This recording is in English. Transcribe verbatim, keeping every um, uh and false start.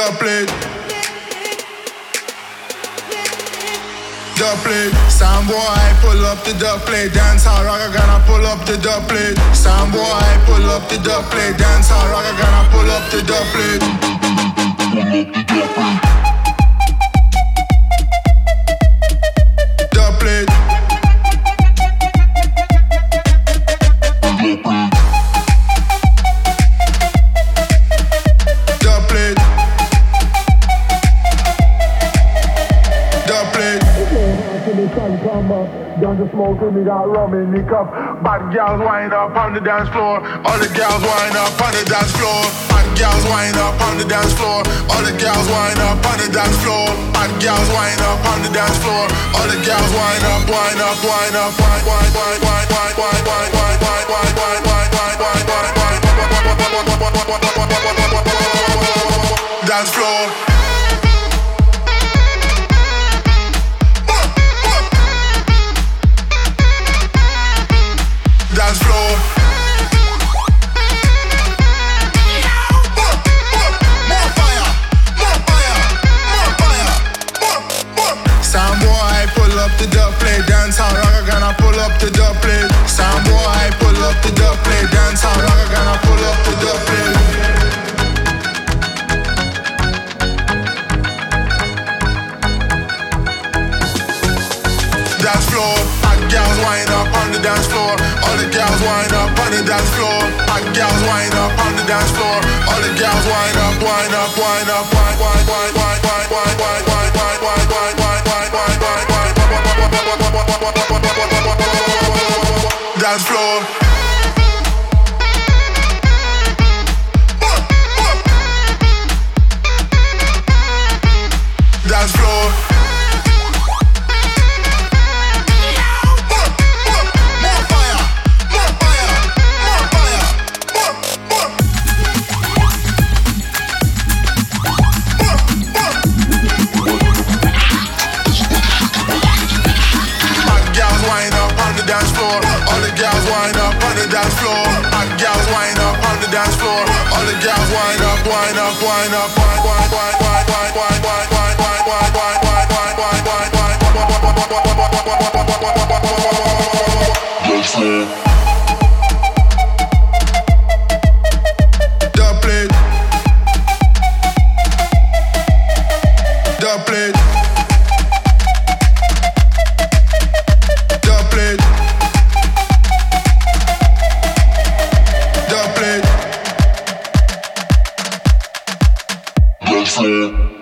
Dub plate. Dub plate. Sound boy, pull up the dub plate. Dance hall rock, I gonna pull up the dub plate. Sound boy, pull up the dub plate. Dance hall rock, I gonna pull up the dub plate. Pull up the dub plate. Dub plate. Dub plate. Dub plate. Sun come up, done the smoke and we got rum in the cup. Bad gals wind up on the dance floor. All the gals wind up on the dance floor. Bad gals wind up on the dance floor. All the gals wind up on the dance floor. Bad gals wind up on the dance floor. All the gals wind up, wind up, wind up, wind, wind, wind, wind, wind, wind, wind, wind, wind, wind, wind, wind, wind, wind, dance floor. Dance floor. More fire, more fire, more fire, more, more. Sound boy, pull up the dub plate. Dance hall rock, I gonna pull up the dub plate. Sound boy, pull up the dub plate. Dance hall rock, I gonna pull up the dub plate. Dance floor. Gals wind up on the dance floor. All the gals wind up on the dance floor. Hot gals wind up on the dance floor. All the gals wind up, wind up, wind up, wind, wind, wind, wind, wind, wind, wind, wind, wind, wind, wind, wind, wind, wind, wind, dance floor. Dance floor. Dance floor. All the gals wind up on the dance floor. Hot gals wind up on the dance floor. All the gals wind up, wind up, wind up, wind, wind, wind, wind, wind, wind, wind, wind, wind, wind, wind, wind, wind, wind, dance floor. Dub plate. Dub plate. Dub plate. Dub plate. Dance floor.